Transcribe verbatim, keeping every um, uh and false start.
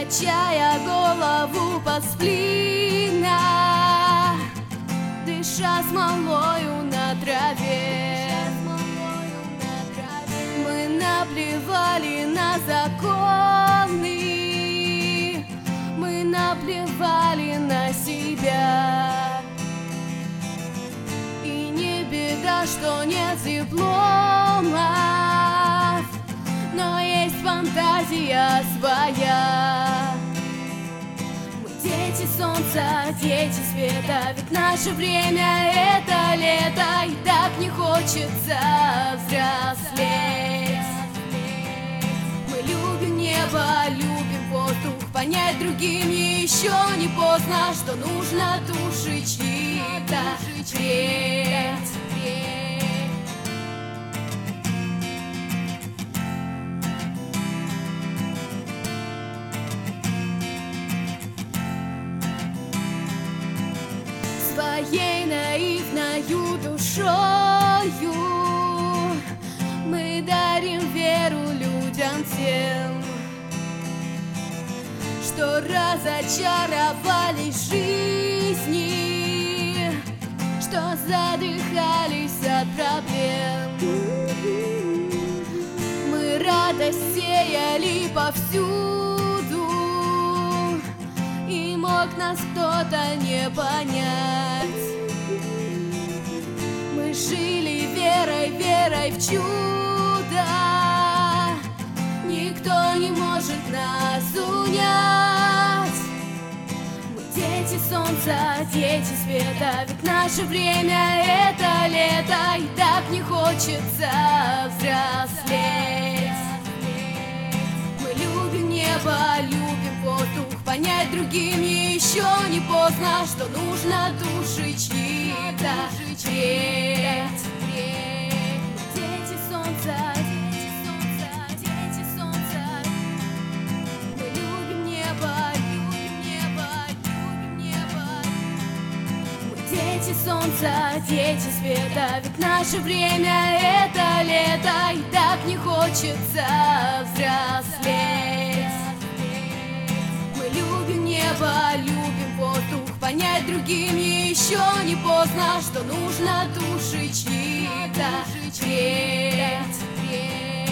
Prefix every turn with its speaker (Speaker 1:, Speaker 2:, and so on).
Speaker 1: качая голову посплина, дыша смолою на траве. Мы наплевали на законы, мы наплевали на себя. И не беда, что нет дипломов, но есть фантазия своя. Мы дети солнца, дети света, ведь наше время — это лето, и так не хочется взрослеть. Мы любим небо, любим воздух, понять другим еще не поздно, что нужно души чьи-то греть. Своей наивною душою мы дарим веру людям тем, что разочаровались в жизни, что задыхались от проблем. Мы радость сеяли повсюду, и мог нас кто-то не понять. Мы жили верой, верой в чудо, никто не может нас унять. Мы дети солнца, дети света, ведь наше время — это лето, и так не хочется взрослеть. Мы любим небо, любим воздух, понять другим еще не поздно, что нужно души чьи-то греть. Дети солнца, дети солнца, дети солнца. Мы любим небо, любим небо, любим небо. Мы дети солнца, дети света, ведь наше время — это лето, и так не хочется взрослеть. Небо, любим воздух, понять другим еще не поздно, что нужно души чьи-то греть.